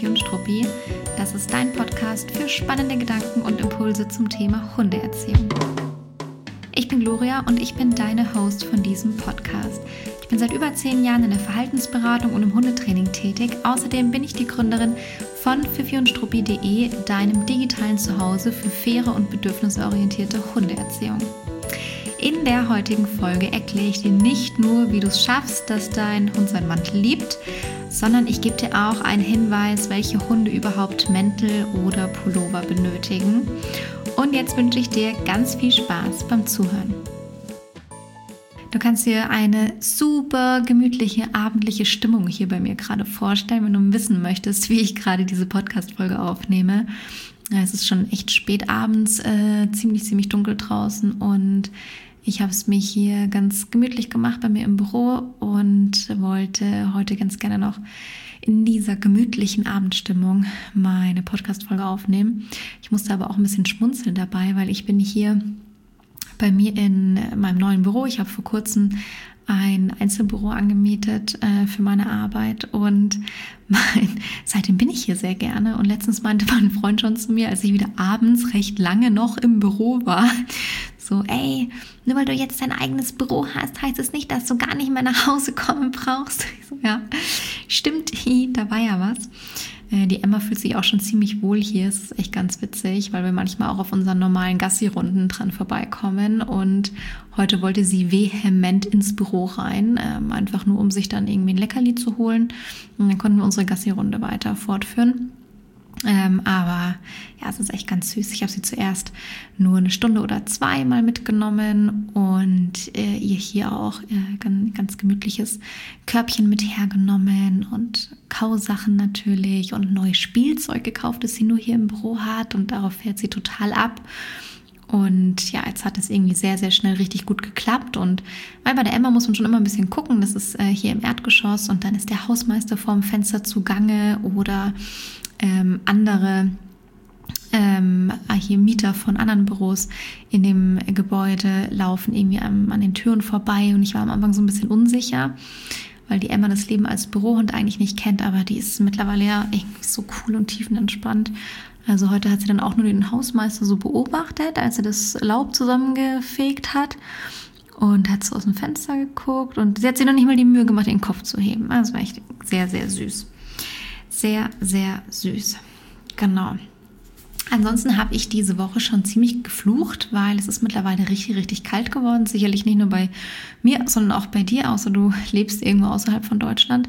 Fifi und Struppi. Das ist dein Podcast für spannende Gedanken und Impulse zum Thema Hundeerziehung. Ich bin Gloria und ich bin deine Host von diesem Podcast. Ich bin seit über 10 Jahren in der Verhaltensberatung und im Hundetraining tätig. Außerdem bin ich die Gründerin von fifiundstruppi.de, deinem digitalen Zuhause für faire und bedürfnisorientierte Hundeerziehung. In der heutigen Folge erkläre ich dir nicht nur, wie du es schaffst, dass dein Hund seinen Mantel liebt, sondern ich gebe dir auch einen Hinweis, welche Hunde überhaupt Mäntel oder Pullover benötigen. Und jetzt wünsche ich dir ganz viel Spaß beim Zuhören. Du kannst dir eine super gemütliche, abendliche Stimmung hier bei mir gerade vorstellen, wenn du wissen möchtest, wie ich gerade diese Podcast-Folge aufnehme. Es ist schon echt spät abends, ziemlich dunkel draußen und ich habe es mir hier ganz gemütlich gemacht bei mir im Büro und wollte heute ganz gerne noch in dieser gemütlichen Abendstimmung meine Podcast-Folge aufnehmen. Ich musste aber auch ein bisschen schmunzeln dabei, weil ich bin hier bei mir in meinem neuen Büro. Ich habe vor kurzem ein Einzelbüro angemietet für meine Arbeit und seitdem bin ich hier sehr gerne. Und letztens meinte mein Freund schon zu mir, als ich wieder abends recht lange noch im Büro war, so, ey, nur weil du jetzt dein eigenes Büro hast, heißt es nicht, dass du gar nicht mehr nach Hause kommen brauchst. Ich so, ja, stimmt, da war ja was. Die Emma fühlt sich auch schon ziemlich wohl hier. Es ist echt ganz witzig, weil wir manchmal auch auf unseren normalen Gassi-Runden dran vorbeikommen. Und heute wollte sie vehement ins Büro rein, einfach nur, um sich dann irgendwie ein Leckerli zu holen. Und dann konnten wir unsere Gassi-Runde weiter fortführen. Aber ja, es ist echt ganz süß. Ich habe sie zuerst nur 1 Stunde oder 2 mal mitgenommen und ihr hier auch ganz gemütliches Körbchen mit hergenommen und Kausachen natürlich und neues Spielzeug gekauft, das sie nur hier im Büro hat, und darauf fährt sie total ab. Und ja, jetzt hat es irgendwie sehr schnell richtig gut geklappt. Und weil bei der Emma muss man schon immer ein bisschen gucken, das ist hier im Erdgeschoss und dann ist der Hausmeister vorm Fenster zugange oder andere hier Mieter von anderen Büros in dem Gebäude laufen irgendwie an den Türen vorbei. Und ich war am Anfang so ein bisschen unsicher, weil die Emma das Leben als Bürohund eigentlich nicht kennt, aber die ist mittlerweile ja irgendwie so cool und tiefenentspannt. Also heute hat sie dann auch nur den Hausmeister so beobachtet, als er das Laub zusammengefegt hat, und hat so aus dem Fenster geguckt, und sie hat sich noch nicht mal die Mühe gemacht, den Kopf zu heben. Also war echt sehr süß. Sehr süß. Genau. Ansonsten habe ich diese Woche schon ziemlich geflucht, weil es ist mittlerweile richtig kalt geworden. Sicherlich nicht nur bei mir, sondern auch bei dir, außer du lebst irgendwo außerhalb von Deutschland.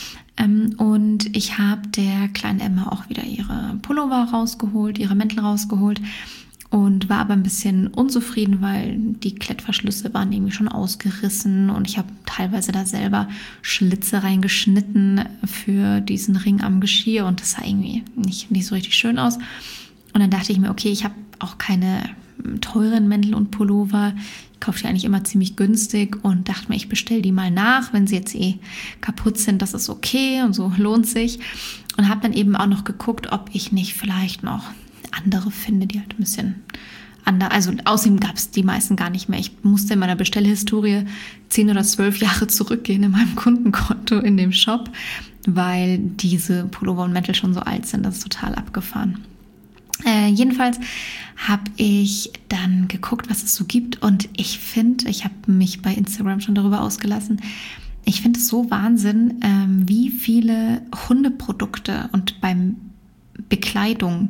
Und ich habe der kleinen Emma auch wieder ihre Pullover rausgeholt, ihre Mäntel rausgeholt. Und war aber ein bisschen unzufrieden, weil die Klettverschlüsse waren irgendwie schon ausgerissen und ich habe teilweise da selber Schlitze reingeschnitten für diesen Ring am Geschirr und das sah irgendwie nicht so richtig schön aus. Und dann dachte ich mir, okay, ich habe auch keine teuren Mäntel und Pullover. Ich kaufe die eigentlich immer ziemlich günstig und dachte mir, ich bestelle die mal nach. Wenn sie jetzt kaputt sind, das ist okay und so lohnt sich. Und habe dann eben auch noch geguckt, ob ich nicht vielleicht noch andere finde, die halt ein bisschen anders, also außerdem gab es die meisten gar nicht mehr. Ich musste in meiner Bestellhistorie 10 oder 12 Jahre zurückgehen in meinem Kundenkonto in dem Shop, weil diese Pullover und Mäntel schon so alt sind. Das ist total abgefahren. Jedenfalls habe ich dann geguckt, was es so gibt, und ich habe mich bei Instagram schon darüber ausgelassen. Ich finde es so Wahnsinn, wie viele Hundeprodukte und beim Bekleidung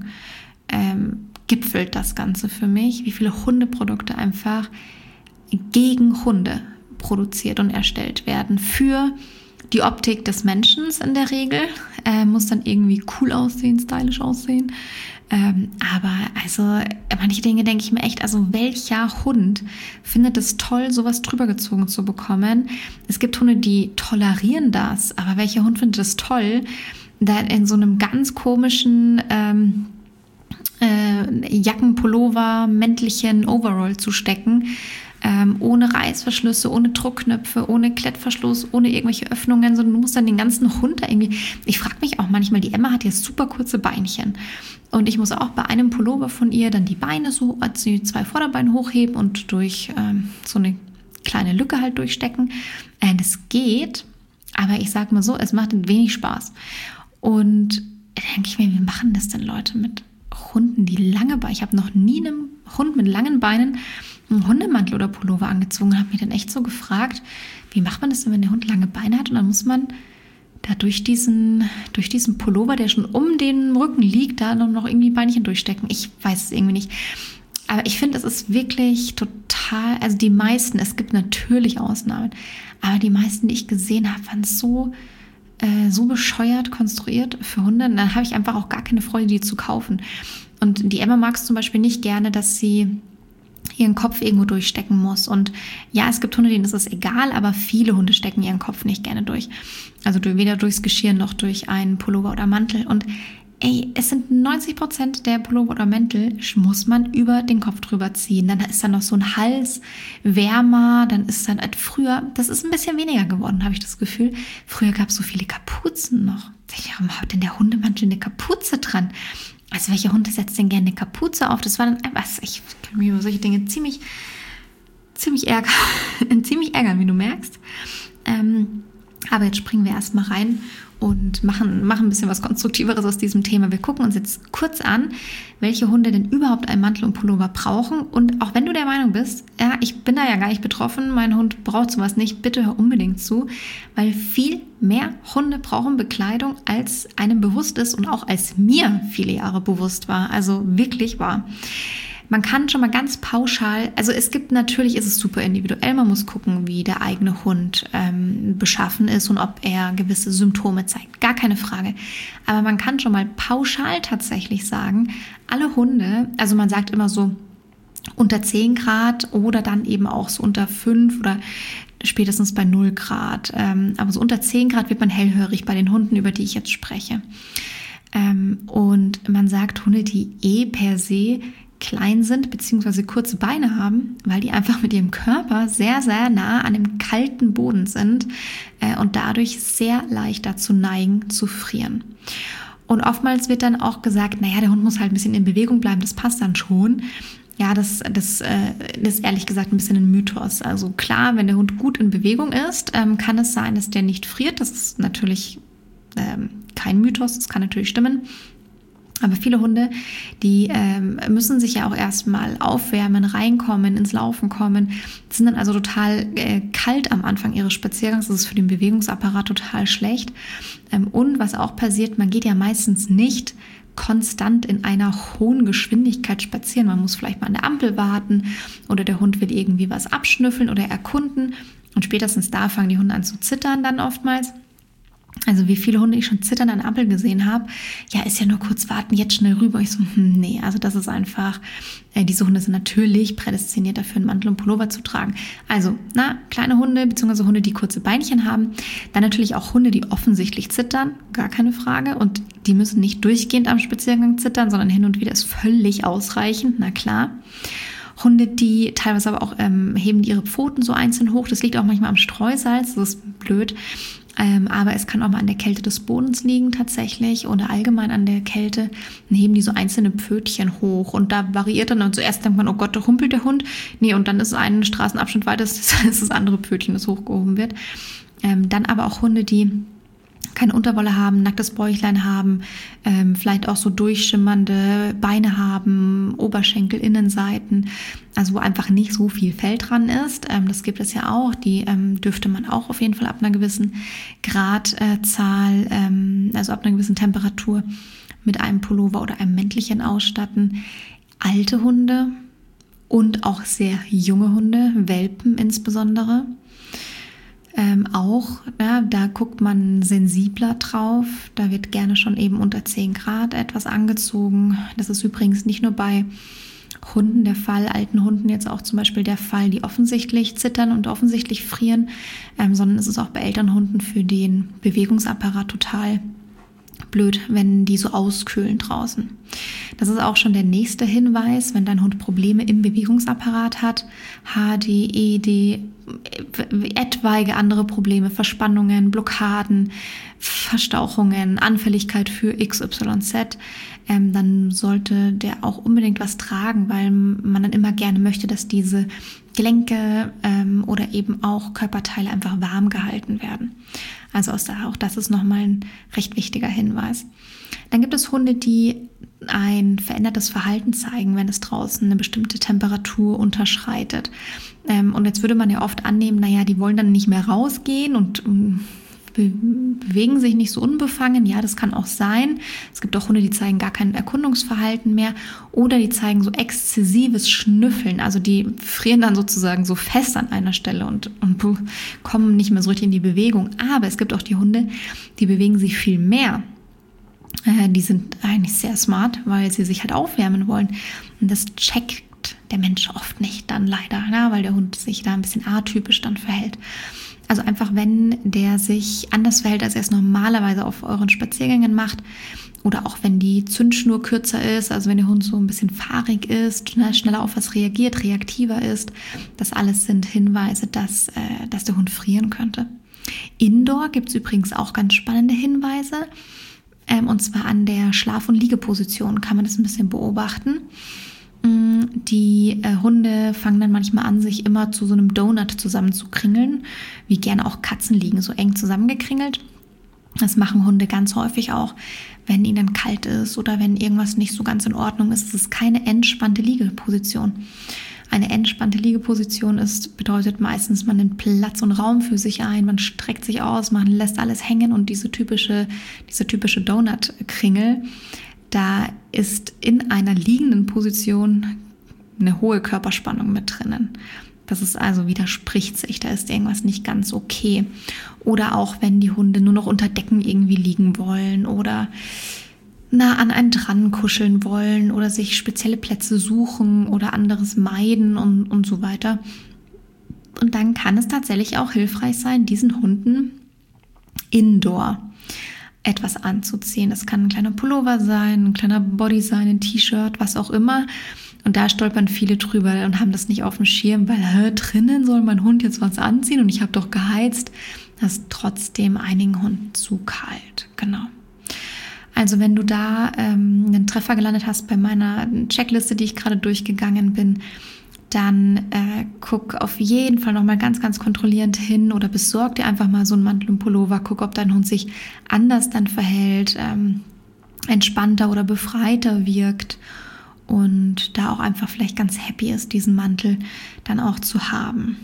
gipfelt das Ganze für mich, wie viele Hundeprodukte einfach gegen Hunde produziert und erstellt werden. Für die Optik des Menschen in der Regel, muss dann irgendwie cool aussehen, stylisch aussehen. Aber also manche Dinge denke ich mir echt, also welcher Hund findet es toll, sowas drüber gezogen zu bekommen? Es gibt Hunde, die tolerieren das, aber welcher Hund findet es toll, da in so einem ganz komischen Jacken, Pullover, Mäntelchen, Overall zu stecken, ohne Reißverschlüsse, ohne Druckknöpfe, ohne Klettverschluss, ohne irgendwelche Öffnungen, sondern du musst dann den ganzen Hund da irgendwie, ich frage mich auch manchmal, die Emma hat ja super kurze Beinchen und ich muss auch bei einem Pullover von ihr dann die Beine so, als die 2 Vorderbeine hochheben und durch so eine kleine Lücke halt durchstecken. Das geht, aber ich sag mal so, es macht wenig Spaß. Und denke ich mir, wie machen das denn Leute mit Hunden, die lange Beine? Ich habe noch nie einem Hund mit langen Beinen einen Hundemantel oder Pullover angezogen und habe mich dann echt so gefragt, wie macht man das denn, wenn der Hund lange Beine hat? Und dann muss man da durch diesen Pullover, der schon um den Rücken liegt, da noch irgendwie Beinchen durchstecken. Ich weiß es irgendwie nicht. Aber ich finde, es ist wirklich total, also die meisten, es gibt natürlich Ausnahmen, aber die meisten, die ich gesehen habe, waren so bescheuert konstruiert für Hunde. Und dann habe ich einfach auch gar keine Freude, die zu kaufen. Und die Emma mag es zum Beispiel nicht gerne, dass sie ihren Kopf irgendwo durchstecken muss. Und ja, es gibt Hunde, denen ist es egal, aber viele Hunde stecken ihren Kopf nicht gerne durch. Also weder durchs Geschirr noch durch einen Pullover oder Mantel. Und es sind 90% der Pullover oder Mäntel, muss man über den Kopf drüber ziehen. Dann ist da noch so ein Hals wärmer, dann ist dann früher, das ist ein bisschen weniger geworden, habe ich das Gefühl. Früher gab es so viele Kapuzen noch. Warum hat denn der Hundemantel eine Kapuze dran? Also welcher Hund setzt denn gerne eine Kapuze auf? Das war dann einfach, ich kann mich über solche Dinge ziemlich ärgern, wie du merkst. Aber jetzt springen wir erstmal rein und machen ein bisschen was Konstruktiveres aus diesem Thema. Wir gucken uns jetzt kurz an, welche Hunde denn überhaupt einen Mantel und Pullover brauchen. Und auch wenn du der Meinung bist, ja, ich bin da ja gar nicht betroffen, mein Hund braucht sowas nicht, bitte hör unbedingt zu, weil viel mehr Hunde brauchen Bekleidung, als einem bewusst ist und auch als mir viele Jahre bewusst war. Also wirklich wahr. Man kann schon mal ganz pauschal, also natürlich ist es super individuell, man muss gucken, wie der eigene Hund beschaffen ist und ob er gewisse Symptome zeigt, gar keine Frage. Aber man kann schon mal pauschal tatsächlich sagen, alle Hunde, also man sagt immer so unter 10 Grad oder dann eben auch so unter 5 oder spätestens bei 0 Grad. Aber so unter 10 Grad wird man hellhörig bei den Hunden, über die ich jetzt spreche. Und man sagt Hunde, die per se klein sind bzw. kurze Beine haben, weil die einfach mit ihrem Körper sehr, sehr nah an dem kalten Boden sind und dadurch sehr leicht dazu neigen, zu frieren. Und oftmals wird dann auch gesagt, naja, der Hund muss halt ein bisschen in Bewegung bleiben, das passt dann schon. Ja, das ist ehrlich gesagt ein bisschen ein Mythos. Also klar, wenn der Hund gut in Bewegung ist, kann es sein, dass der nicht friert. Das ist natürlich kein Mythos, das kann natürlich stimmen. Aber viele Hunde, die müssen sich ja auch erstmal aufwärmen, reinkommen, ins Laufen kommen. Die sind dann also total kalt am Anfang ihres Spaziergangs. Das ist für den Bewegungsapparat total schlecht. Und was auch passiert, man geht ja meistens nicht konstant in einer hohen Geschwindigkeit spazieren. Man muss vielleicht mal an der Ampel warten oder der Hund will irgendwie was abschnüffeln oder erkunden. Und spätestens da fangen die Hunde an zu zittern dann oftmals. Also wie viele Hunde ich schon zittern an der Ampel gesehen habe, ja, ist ja nur kurz warten, jetzt schnell rüber. Ich so, nee, also das ist einfach, diese Hunde sind natürlich prädestiniert dafür, einen Mantel und Pullover zu tragen. Also, kleine Hunde bzw. Hunde, die kurze Beinchen haben. Dann natürlich auch Hunde, die offensichtlich zittern, gar keine Frage. Und die müssen nicht durchgehend am Spaziergang zittern, sondern hin und wieder ist völlig ausreichend, na klar. Hunde, die teilweise aber auch heben ihre Pfoten so einzeln hoch. Das liegt auch manchmal am Streusalz, das ist blöd. Aber es kann auch mal an der Kälte des Bodens liegen tatsächlich oder allgemein an der Kälte. Dann heben die so einzelne Pfötchen hoch und da variiert dann und zuerst denkt man, oh Gott, da humpelt der Hund. Nee, und dann ist ein Straßenabschnitt weiter, das ist das andere Pfötchen, das hochgehoben wird. Dann aber auch Hunde, die keine Unterwolle haben, nacktes Bäuchlein haben, vielleicht auch so durchschimmernde Beine haben, Oberschenkel, Innenseiten, also wo einfach nicht so viel Fell dran ist. Das gibt es ja auch, die dürfte man auch auf jeden Fall ab einer gewissen Gradzahl, also ab einer gewissen Temperatur mit einem Pullover oder einem Mäntelchen ausstatten. Alte Hunde und auch sehr junge Hunde, Welpen insbesondere. Da guckt man sensibler drauf. Da wird gerne schon eben unter 10 Grad etwas angezogen. Das ist übrigens nicht nur bei Hunden der Fall, alten Hunden jetzt auch zum Beispiel der Fall, die offensichtlich zittern und offensichtlich frieren, sondern es ist auch bei Elternhunden für den Bewegungsapparat total blöd, wenn die so auskühlen draußen. Das ist auch schon der nächste Hinweis, wenn dein Hund Probleme im Bewegungsapparat hat, HD, ED, etwaige andere Probleme, Verspannungen, Blockaden, Verstauchungen, Anfälligkeit für XYZ, dann sollte der auch unbedingt was tragen, weil man dann immer gerne möchte, dass diese Gelenke oder eben auch Körperteile einfach warm gehalten werden. Also auch das ist nochmal ein recht wichtiger Hinweis. Dann gibt es Hunde, die ein verändertes Verhalten zeigen, wenn es draußen eine bestimmte Temperatur unterschreitet. Und jetzt würde man ja oft annehmen, die wollen dann nicht mehr rausgehen und bewegen sich nicht so unbefangen. Ja, das kann auch sein. Es gibt auch Hunde, die zeigen gar kein Erkundungsverhalten mehr oder die zeigen so exzessives Schnüffeln. Also die frieren dann sozusagen so fest an einer Stelle und kommen nicht mehr so richtig in die Bewegung. Aber es gibt auch die Hunde, die bewegen sich viel mehr. Die sind eigentlich sehr smart, weil sie sich halt aufwärmen wollen. Und das checkt der Mensch oft nicht dann leider, weil der Hund sich da ein bisschen atypisch dann verhält. Also einfach, wenn der sich anders verhält, als er es normalerweise auf euren Spaziergängen macht oder auch wenn die Zündschnur kürzer ist, also wenn der Hund so ein bisschen fahrig ist, schneller auf was reagiert, reaktiver ist, das alles sind Hinweise, dass der Hund frieren könnte. Indoor gibt es übrigens auch ganz spannende Hinweise, und zwar an der Schlaf- und Liegeposition kann man das ein bisschen beobachten. Die Hunde fangen dann manchmal an, sich immer zu so einem Donut zusammenzukringeln, wie gerne auch Katzen liegen, so eng zusammengekringelt. Das machen Hunde ganz häufig auch, wenn ihnen kalt ist oder wenn irgendwas nicht so ganz in Ordnung ist. Es ist keine entspannte Liegeposition. Eine entspannte Liegeposition bedeutet meistens, man nimmt Platz und Raum für sich ein, man streckt sich aus, man lässt alles hängen und diese typische Donut-Kringel, da ist in einer liegenden Position eine hohe Körperspannung mit drinnen. Das ist also widerspricht sich, da ist irgendwas nicht ganz okay. Oder auch wenn die Hunde nur noch unter Decken irgendwie liegen wollen oder nah an einen dran kuscheln wollen oder sich spezielle Plätze suchen oder anderes meiden und so weiter. Und dann kann es tatsächlich auch hilfreich sein, diesen Hunden indoor etwas anzuziehen. Das kann ein kleiner Pullover sein, ein kleiner Body sein, ein T-Shirt, was auch immer. Und da stolpern viele drüber und haben das nicht auf dem Schirm, weil drinnen soll mein Hund jetzt was anziehen und ich habe doch geheizt. Das ist trotzdem einigen Hunden zu kalt. Genau. Also wenn du da einen Treffer gelandet hast bei meiner Checkliste, die ich gerade durchgegangen bin, dann guck auf jeden Fall nochmal ganz, ganz kontrollierend hin oder besorg dir einfach mal so einen Mantel und Pullover. Guck, ob dein Hund sich anders dann verhält, entspannter oder befreiter wirkt und da auch einfach vielleicht ganz happy ist, diesen Mantel dann auch zu haben.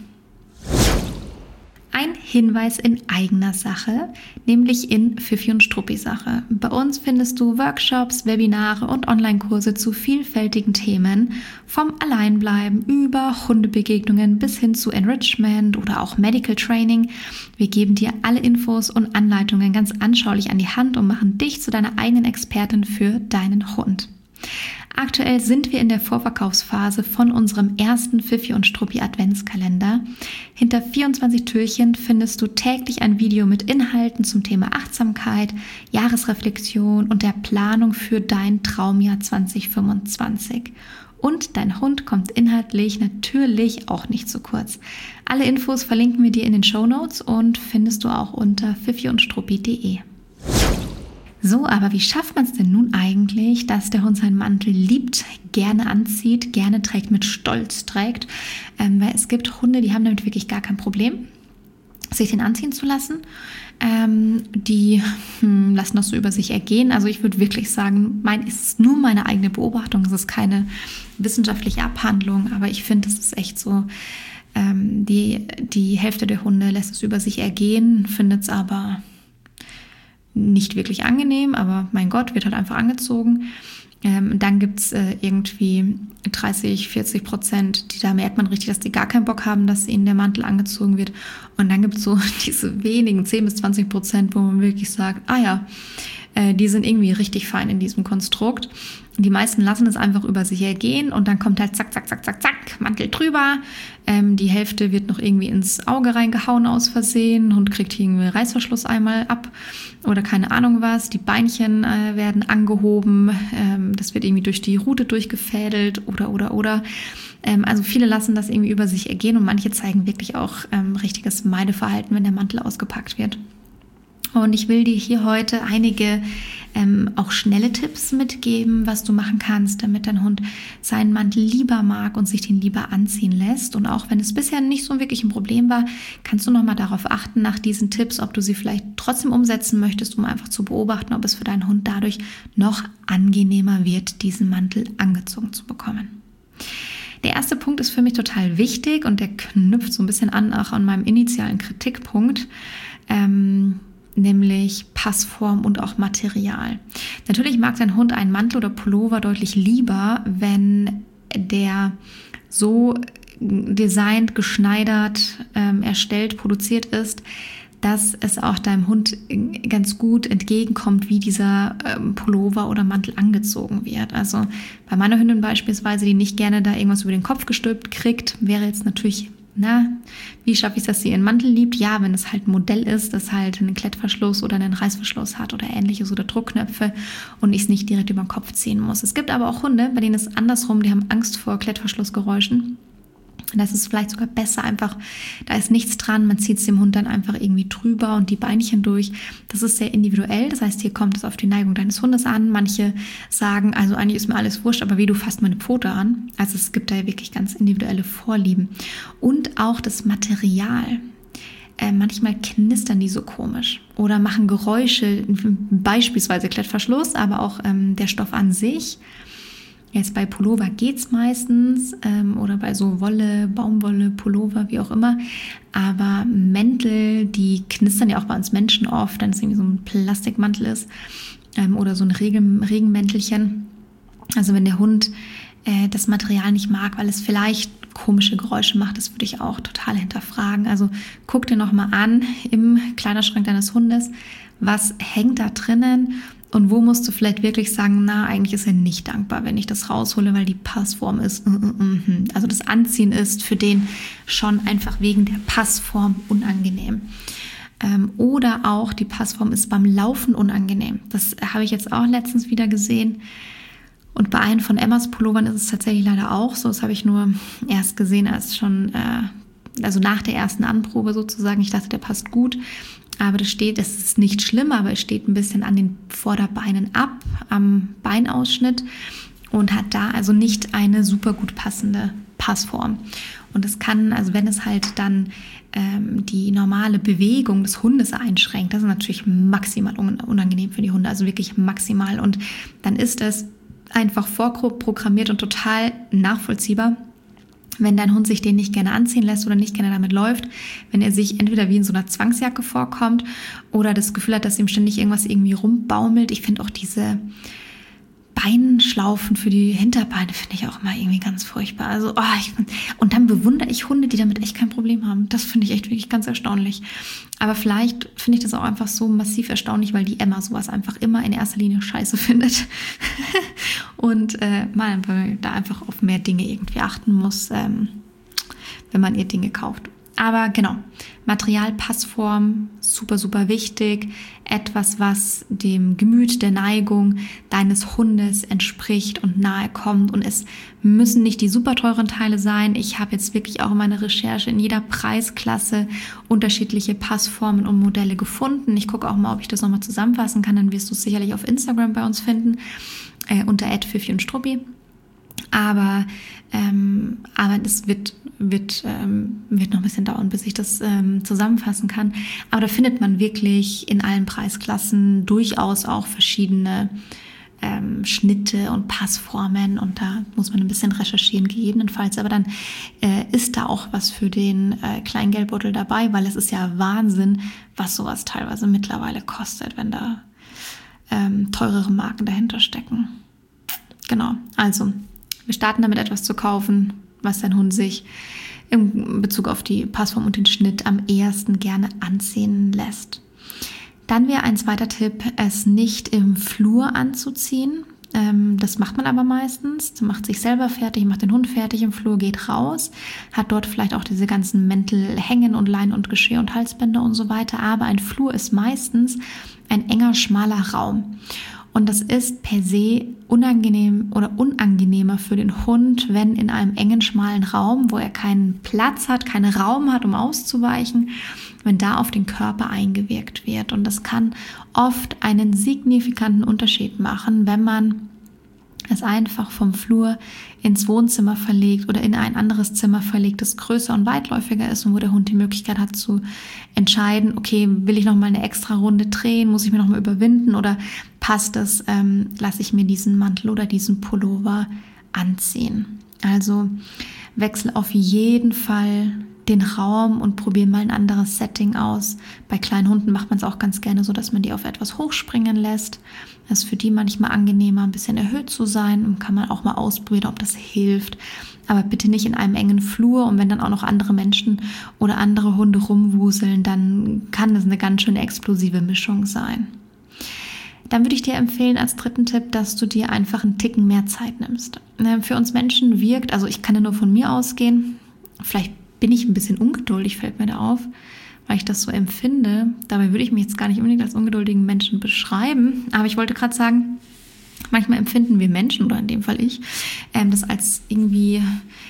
Ein Hinweis in eigener Sache, nämlich in Fifi und Struppi Sache. Bei uns findest du Workshops, Webinare und Online-Kurse zu vielfältigen Themen, vom Alleinbleiben über Hundebegegnungen bis hin zu Enrichment oder auch Medical Training. Wir geben dir alle Infos und Anleitungen ganz anschaulich an die Hand und machen dich zu deiner eigenen Expertin für deinen Hund. Aktuell sind wir in der Vorverkaufsphase von unserem ersten Fifi und Struppi Adventskalender. Hinter 24 Türchen findest du täglich ein Video mit Inhalten zum Thema Achtsamkeit, Jahresreflexion und der Planung für dein Traumjahr 2025. Und dein Hund kommt inhaltlich natürlich auch nicht zu kurz. Alle Infos verlinken wir dir in den Shownotes und findest du auch unter fifiundstruppi.de. So, aber wie schafft man es denn nun eigentlich, dass der Hund seinen Mantel liebt, gerne anzieht, gerne trägt, mit Stolz trägt? Weil es gibt Hunde, die haben damit wirklich gar kein Problem, sich den anziehen zu lassen. Die lassen das so über sich ergehen. Also ich würde wirklich sagen, es ist nur meine eigene Beobachtung, es ist keine wissenschaftliche Abhandlung, aber ich finde, es ist echt so, die Hälfte der Hunde lässt es über sich ergehen, findet es aber nicht wirklich angenehm, aber mein Gott, wird halt einfach angezogen. Dann gibt es irgendwie 30-40%, da merkt man richtig, dass die gar keinen Bock haben, dass ihnen der Mantel angezogen wird. Und dann gibt es so diese wenigen 10-20%, wo man wirklich sagt, die sind irgendwie richtig fein in diesem Konstrukt. Die meisten lassen es einfach über sich ergehen und dann kommt halt zack, zack, zack, zack, zack, Mantel drüber. Die Hälfte wird noch irgendwie ins Auge reingehauen aus Versehen. Hund kriegt irgendwie Reißverschluss einmal ab oder keine Ahnung was. Die Beinchen werden angehoben. Das wird irgendwie durch die Rute durchgefädelt oder. Also viele lassen das irgendwie über sich ergehen und manche zeigen wirklich auch richtiges Meideverhalten, wenn der Mantel ausgepackt wird. Und ich will dir hier heute einige auch schnelle Tipps mitgeben, was du machen kannst, damit dein Hund seinen Mantel lieber mag und sich den lieber anziehen lässt. Und auch wenn es bisher nicht so wirklich ein Problem war, kannst du nochmal darauf achten, nach diesen Tipps, ob du sie vielleicht trotzdem umsetzen möchtest, um einfach zu beobachten, ob es für deinen Hund dadurch noch angenehmer wird, diesen Mantel angezogen zu bekommen. Der erste Punkt ist für mich total wichtig und der knüpft so ein bisschen an, auch an meinem initialen Kritikpunkt, nämlich Passform und auch Material. Natürlich mag dein Hund einen Mantel oder Pullover deutlich lieber, wenn der so designt, geschneidert, erstellt, produziert ist, dass es auch deinem Hund ganz gut entgegenkommt, wie dieser Pullover oder Mantel angezogen wird. Also bei meiner Hündin beispielsweise, die nicht gerne da irgendwas über den Kopf gestülpt kriegt, wäre jetzt natürlich, wie schaffe ich es, dass sie ihren Mantel liebt? Ja, wenn es halt ein Modell ist, das halt einen Klettverschluss oder einen Reißverschluss hat oder ähnliches oder Druckknöpfe und ich es nicht direkt über den Kopf ziehen muss. Es gibt aber auch Hunde, bei denen ist andersrum, die haben Angst vor Klettverschlussgeräuschen. Das ist vielleicht sogar besser einfach, da ist nichts dran, man zieht es dem Hund dann einfach irgendwie drüber und die Beinchen durch. Das ist sehr individuell, das heißt, hier kommt es auf die Neigung deines Hundes an. Manche sagen, also eigentlich ist mir alles wurscht, aber wie, du fasst meine Pfote an. Also es gibt da ja wirklich ganz individuelle Vorlieben. Und auch das Material. Manchmal knistern die so komisch oder machen Geräusche, beispielsweise Klettverschluss, aber auch der Stoff an sich. Jetzt bei Pullover geht's meistens oder bei so Wolle, Baumwolle, Pullover, wie auch immer. Aber Mäntel, die knistern ja auch bei uns Menschen oft, wenn es irgendwie so ein Plastikmantel ist oder so ein Regenmäntelchen. Also wenn der Hund das Material nicht mag, weil es vielleicht komische Geräusche macht, das würde ich auch total hinterfragen. Also guck dir nochmal an im Kleiderschrank deines Hundes, was hängt da drinnen. Und wo musst du vielleicht wirklich sagen, eigentlich ist er nicht dankbar, wenn ich das raushole, weil die Passform ist, also das Anziehen ist für den schon einfach wegen der Passform unangenehm. Oder auch die Passform ist beim Laufen unangenehm. Das habe ich jetzt auch letztens wieder gesehen. Und bei einem von Emmas Pullovern ist es tatsächlich leider auch so. Das habe ich nur erst gesehen, als schon, also nach der ersten Anprobe sozusagen. Ich dachte, der passt gut. Aber das ist nicht schlimm, aber es steht ein bisschen an den Vorderbeinen ab, am Beinausschnitt und hat da also nicht eine super gut passende Passform. Und es kann, also wenn es halt dann die normale Bewegung des Hundes einschränkt, das ist natürlich maximal unangenehm für die Hunde, also wirklich maximal. Und dann ist es einfach vorprogrammiert und total nachvollziehbar, wenn dein Hund sich den nicht gerne anziehen lässt oder nicht gerne damit läuft, wenn er sich entweder wie in so einer Zwangsjacke vorkommt oder das Gefühl hat, dass ihm ständig irgendwas irgendwie rumbaumelt. Ich finde auch diese Beinschlaufen für die Hinterbeine finde ich auch immer irgendwie ganz furchtbar. Also, und dann bewundere ich Hunde, die damit echt kein Problem haben. Das finde ich echt wirklich ganz erstaunlich. Aber vielleicht finde ich das auch einfach so massiv erstaunlich, weil die Emma sowas einfach immer in erster Linie scheiße findet. Und man da einfach auf mehr Dinge irgendwie achten muss, wenn man ihr Dinge kauft. Aber genau, Material, Passform, super, super wichtig. Etwas, was dem Gemüt, der Neigung deines Hundes entspricht und nahe kommt. Und es müssen nicht die super teuren Teile sein. Ich habe jetzt wirklich auch in meiner Recherche in jeder Preisklasse unterschiedliche Passformen und Modelle gefunden. Ich gucke auch mal, ob ich das nochmal zusammenfassen kann. Dann wirst du es sicherlich auf Instagram bei uns finden, unter @Fifi und Struppi. Aber das wird noch ein bisschen dauern, bis ich das zusammenfassen kann. Aber da findet man wirklich in allen Preisklassen durchaus auch verschiedene Schnitte und Passformen. Und da muss man ein bisschen recherchieren, gegebenenfalls. Aber dann ist da auch was für den kleinen Geldbeutel dabei, weil es ist ja Wahnsinn, was sowas teilweise mittlerweile kostet, wenn da teurere Marken dahinter stecken. Genau, also wir starten damit, etwas zu kaufen, was dein Hund sich in Bezug auf die Passform und den Schnitt am ehesten gerne anziehen lässt. Dann wäre ein zweiter Tipp, es nicht im Flur anzuziehen. Das macht man aber meistens. Man macht sich selber fertig, macht den Hund fertig im Flur, geht raus, hat dort vielleicht auch diese ganzen Mäntel hängen und Leinen und Geschirr und Halsbänder und so weiter. Aber ein Flur ist meistens ein enger, schmaler Raum. Und das ist per se unangenehm oder unangenehmer für den Hund, wenn in einem engen, schmalen Raum, wo er keinen Platz hat, keinen Raum hat, um auszuweichen, wenn da auf den Körper eingewirkt wird. Und das kann oft einen signifikanten Unterschied machen, wenn man es einfach vom Flur ins Wohnzimmer verlegt oder in ein anderes Zimmer verlegt, das größer und weitläufiger ist und wo der Hund die Möglichkeit hat zu entscheiden, okay, will ich nochmal eine extra Runde drehen, muss ich mir nochmal überwinden oder passt das, lasse ich mir diesen Mantel oder diesen Pullover anziehen. Also wechsel auf jeden Fall den Raum und probier mal ein anderes Setting aus. Bei kleinen Hunden macht man es auch ganz gerne so, dass man die auf etwas hochspringen lässt. Das ist für die manchmal angenehmer, ein bisschen erhöht zu sein und kann man auch mal ausprobieren, ob das hilft. Aber bitte nicht in einem engen Flur und wenn dann auch noch andere Menschen oder andere Hunde rumwuseln, dann kann das eine ganz schön explosive Mischung sein. Dann würde ich dir empfehlen als dritten Tipp, dass du dir einfach einen Ticken mehr Zeit nimmst. Für uns Menschen wirkt, also ich kann ja nur von mir ausgehen, vielleicht bin ich ein bisschen ungeduldig, fällt mir da auf, weil ich das so empfinde. Dabei würde ich mich jetzt gar nicht unbedingt als ungeduldigen Menschen beschreiben, aber ich wollte gerade sagen, manchmal empfinden wir Menschen, oder in dem Fall ich, das als irgendwie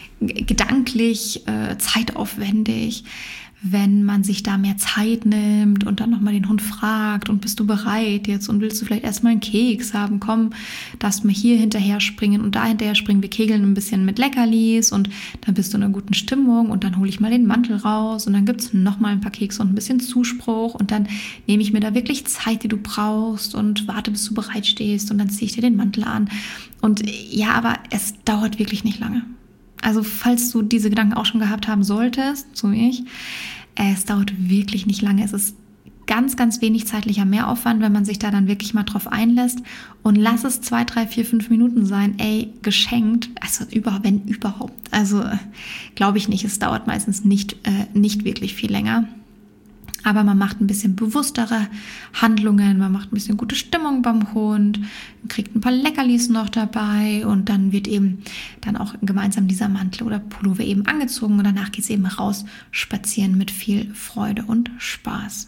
gedanklich, zeitaufwendig, wenn man sich da mehr Zeit nimmt und dann nochmal den Hund fragt und bist du bereit jetzt und willst du vielleicht erstmal einen Keks haben, komm, darfst mal hier hinterher springen und da hinterher springen, wir kegeln ein bisschen mit Leckerlis und dann bist du in einer guten Stimmung und dann hole ich mal den Mantel raus und dann gibt es nochmal ein paar Kekse und ein bisschen Zuspruch und dann nehme ich mir da wirklich Zeit, die du brauchst und warte, bis du bereit stehst und dann ziehe ich dir den Mantel an und ja, aber es dauert wirklich nicht lange. Also falls du diese Gedanken auch schon gehabt haben solltest, so wie ich, es dauert wirklich nicht lange. Es ist ganz, ganz wenig zeitlicher Mehraufwand, wenn man sich da dann wirklich mal drauf einlässt. Und lass es 2, 3, 4, 5 Minuten sein. Geschenkt. Also wenn überhaupt. Also glaube ich nicht. Es dauert meistens nicht wirklich viel länger. Aber man macht ein bisschen bewusstere Handlungen, man macht ein bisschen gute Stimmung beim Hund, kriegt ein paar Leckerlis noch dabei und dann wird eben dann auch gemeinsam dieser Mantel oder Pullover eben angezogen und danach geht es eben raus spazieren mit viel Freude und Spaß.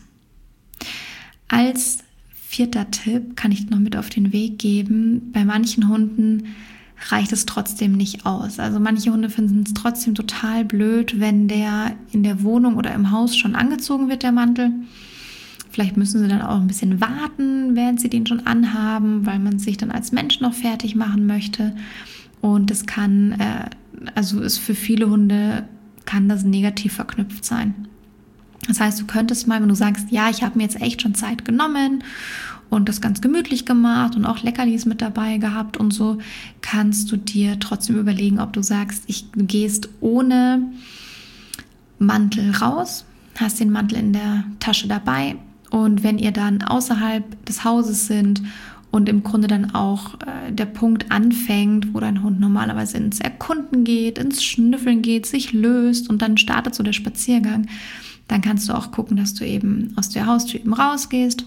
Als 4. Tipp kann ich noch mit auf den Weg geben, bei manchen Hunden reicht es trotzdem nicht aus. Also manche Hunde finden es trotzdem total blöd, wenn der in der Wohnung oder im Haus schon angezogen wird, der Mantel. Vielleicht müssen sie dann auch ein bisschen warten, während sie den schon anhaben, weil man sich dann als Mensch noch fertig machen möchte. Und das kann, ist für viele Hunde, kann das negativ verknüpft sein. Das heißt, du könntest mal, wenn du sagst, ja, ich habe mir jetzt echt schon Zeit genommen und das ganz gemütlich gemacht und auch Leckerlis mit dabei gehabt und so, kannst du dir trotzdem überlegen, ob du sagst, du gehst ohne Mantel raus, hast den Mantel in der Tasche dabei und wenn ihr dann außerhalb des Hauses sind und im Grunde dann auch der Punkt anfängt, wo dein Hund normalerweise ins Erkunden geht, ins Schnüffeln geht, sich löst und dann startet so der Spaziergang, dann kannst du auch gucken, dass du eben aus der Haustür eben rausgehst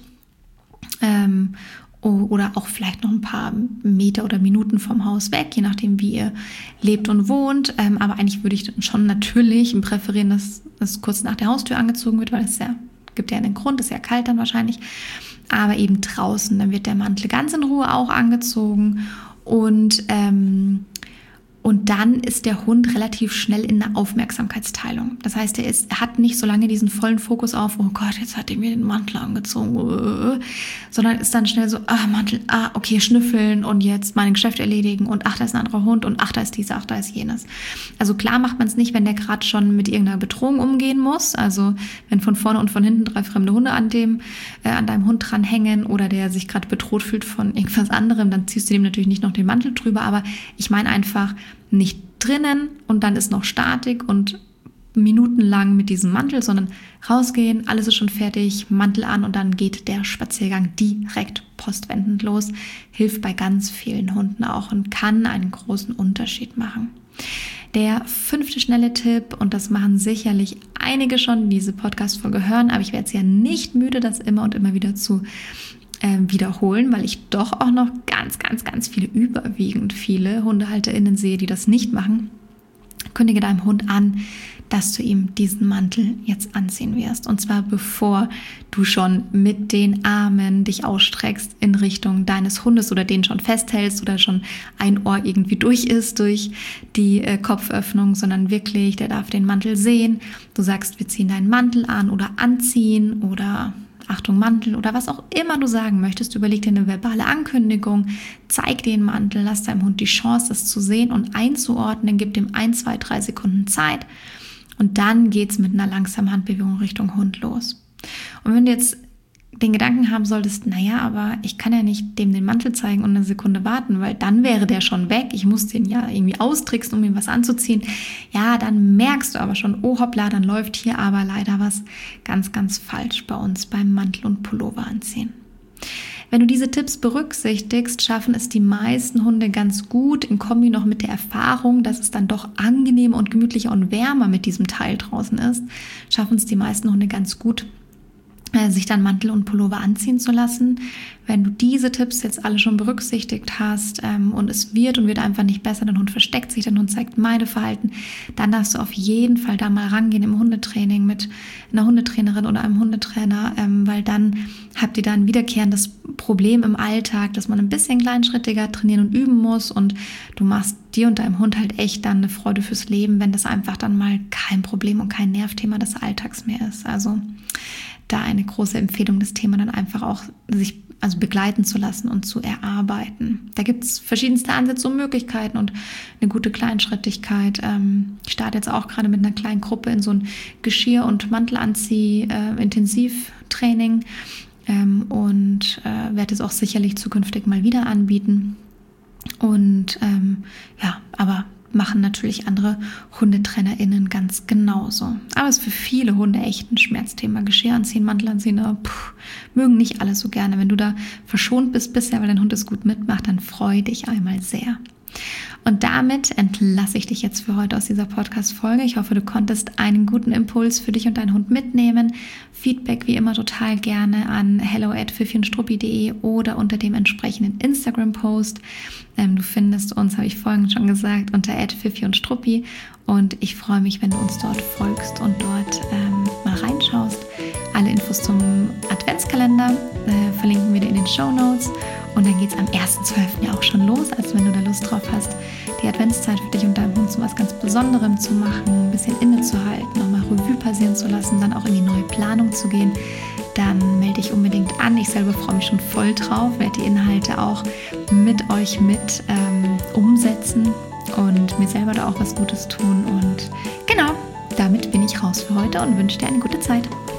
oder auch vielleicht noch ein paar Meter oder Minuten vom Haus weg, je nachdem, wie ihr lebt und wohnt. Aber eigentlich würde ich schon natürlich präferieren, dass es kurz nach der Haustür angezogen wird, weil es gibt ja einen Grund, ist ja kalt dann wahrscheinlich. Aber eben draußen, dann wird der Mantel ganz in Ruhe auch angezogen und dann ist der Hund relativ schnell in der Aufmerksamkeitsteilung. Das heißt, er hat nicht so lange diesen vollen Fokus auf, oh Gott, jetzt hat er mir den Mantel angezogen, sondern ist dann schnell so, Mantel, okay, schnüffeln und jetzt mein Geschäft erledigen und ach, da ist ein anderer Hund und ach, da ist dies, ach, da ist jenes. Also klar macht man es nicht, wenn der gerade schon mit irgendeiner Bedrohung umgehen muss. Also wenn von vorne und von hinten 3 fremde Hunde an deinem Hund dranhängen oder der sich gerade bedroht fühlt von irgendwas anderem, dann ziehst du dem natürlich nicht noch den Mantel drüber. Aber ich meine einfach, nicht drinnen und dann ist noch Statik und minutenlang mit diesem Mantel, sondern rausgehen, alles ist schon fertig, Mantel an und dann geht der Spaziergang direkt postwendend los. Hilft bei ganz vielen Hunden auch und kann einen großen Unterschied machen. Der 5. schnelle Tipp, und das machen sicherlich einige schon, die diese Podcast-Folge hören, aber ich werde es ja nicht müde, das immer und immer wieder zu wiederholen, weil ich doch auch noch ganz, ganz, ganz viele, überwiegend viele HundehalterInnen sehe, die das nicht machen. Kündige deinem Hund an, dass du ihm diesen Mantel jetzt anziehen wirst. Und zwar bevor du schon mit den Armen dich ausstreckst in Richtung deines Hundes oder den schon festhältst oder schon ein Ohr irgendwie durch ist durch die Kopföffnung, sondern wirklich, der darf den Mantel sehen. Du sagst, wir ziehen deinen Mantel an oder anziehen oder Achtung Mantel oder was auch immer du sagen möchtest. Überleg dir eine verbale Ankündigung, zeig den Mantel, lass deinem Hund die Chance, das zu sehen und einzuordnen, gib dem 1, 2, 3 Sekunden Zeit und dann geht's mit einer langsamen Handbewegung Richtung Hund los. Und wenn du jetzt den Gedanken haben solltest, naja, aber ich kann ja nicht dem den Mantel zeigen und eine Sekunde warten, weil dann wäre der schon weg. Ich muss den ja irgendwie austricksen, um ihm was anzuziehen. Ja, dann merkst du aber schon, oh hoppla, dann läuft hier aber leider was ganz, ganz falsch bei uns beim Mantel und Pullover anziehen. Wenn du diese Tipps berücksichtigst, schaffen es die meisten Hunde ganz gut, in Kombi noch mit der Erfahrung, dass es dann doch angenehmer und gemütlicher und wärmer mit diesem Teil draußen ist, schaffen es die meisten Hunde ganz gut, sich dann Mantel und Pullover anziehen zu lassen. Wenn du diese Tipps jetzt alle schon berücksichtigt hast und es wird einfach nicht besser, dein Hund versteckt sich, dein Hund zeigt Meideverhalten, dann darfst du auf jeden Fall da mal rangehen im Hundetraining mit einer Hundetrainerin oder einem Hundetrainer, weil dann habt ihr da ein wiederkehrendes Problem im Alltag, dass man ein bisschen kleinschrittiger trainieren und üben muss und du machst dir und deinem Hund halt echt dann eine Freude fürs Leben, wenn das einfach dann mal kein Problem und kein Nervthema des Alltags mehr ist. Also da eine große Empfehlung, das Thema dann einfach auch sich begleiten zu lassen und zu erarbeiten. Da gibt es verschiedenste Ansätze und Möglichkeiten und eine gute Kleinschrittigkeit. Ich starte jetzt auch gerade mit einer kleinen Gruppe in so ein Geschirr- und Mantelanzieh-Intensivtraining und werde es auch sicherlich zukünftig mal wieder anbieten. Und aber machen natürlich andere HundetrainerInnen ganz genauso. Aber es ist für viele Hunde echt ein Schmerzthema. Geschirr anziehen, Mantel anziehen, mögen nicht alle so gerne. Wenn du da verschont bist bisher, weil dein Hund es gut mitmacht, dann freu dich einmal sehr. Und damit entlasse ich dich jetzt für heute aus dieser Podcast-Folge. Ich hoffe, du konntest einen guten Impuls für dich und deinen Hund mitnehmen. Feedback wie immer total gerne an hello@pfiffiundstruppi.de oder unter dem entsprechenden Instagram-Post. Du findest uns, habe ich vorhin schon gesagt, unter @pfiffiundstruppi und ich freue mich, wenn du uns dort folgst und dort mal reinschaust. Alle Infos zum Adventskalender verlinken wir dir in den Shownotes. Und dann geht es am 1.12. ja auch schon los, also wenn du da Lust drauf hast, die Adventszeit für dich und deinen Hund zu was ganz Besonderem zu machen, ein bisschen innezuhalten, nochmal Revue passieren zu lassen, dann auch in die neue Planung zu gehen, dann melde dich unbedingt an. Ich selber freue mich schon voll drauf, werde die Inhalte auch mit euch umsetzen und mir selber da auch was Gutes tun. Und genau, damit bin ich raus für heute und wünsche dir eine gute Zeit.